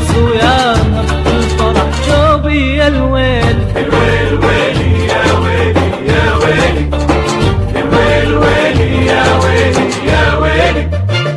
وياها بالفرح شوبي يا الويل. الويل ويلي يا ويلي يا ويلي، الويل ويلي يا ويلي يا ويلي.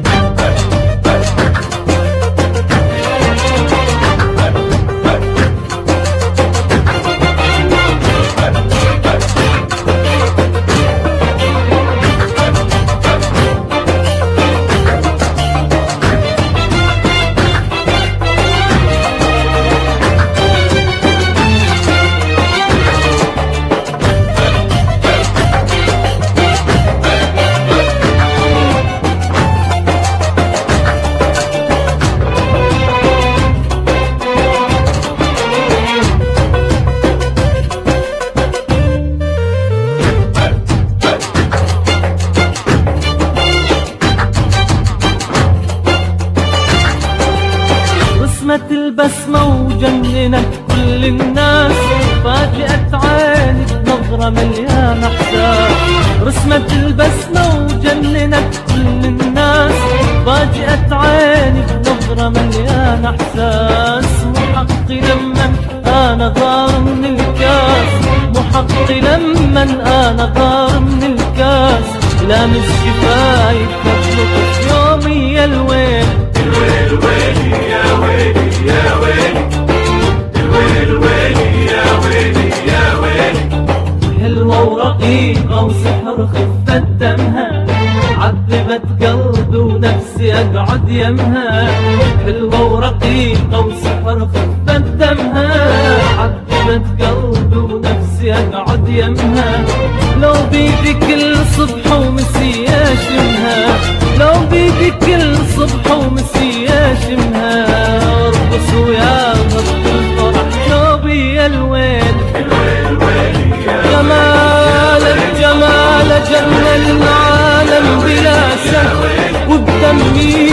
رسمت البسمة وجننت كل الناس، فاجأت عيني بنظرة مليانة احساس. رسمت البسمة وجننت كل الناس، فاجأت عيني بنظرة مليانة احساس. محقي لمن انا غار من الكاس، محقي لمن انا غار من الكاس. لامس شفايف مخلوق يومي يا الويل. الويل ويلي يا ويلي يا ويلي، الويل ويلي يا ويلي يا ويلي. حلوة ورقيقة وسحر خفة دمها، عذبت قلبي ونفسي اقعد يمها. حلوة ورقيقة وسحر خفة دمها، عذبت قلبي ونفسي اقعد يمها. لو بيدي كل صبح ومسي اشمها، لو بيدي كل صبح ومسي اشمها. ارقص وياها بالفرح شوبي يا الويل. الويل ويلي يا جمالك جمالك جنن العالم بلا شك، وبدمي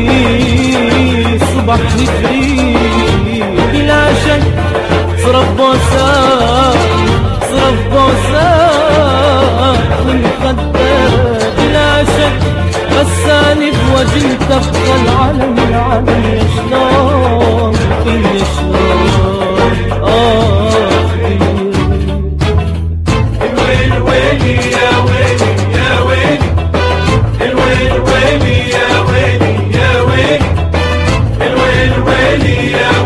صبح يجري بلا شك. صرف بوسات صرف بوسات من خدك بلا شك. غساني بوجه تبقى العالم العالم يا شلون يا شلون الويل ويلي يا ويلي يا ويلي، الويل ويلي يا ويلي يا ويلي، الويل ويلي يا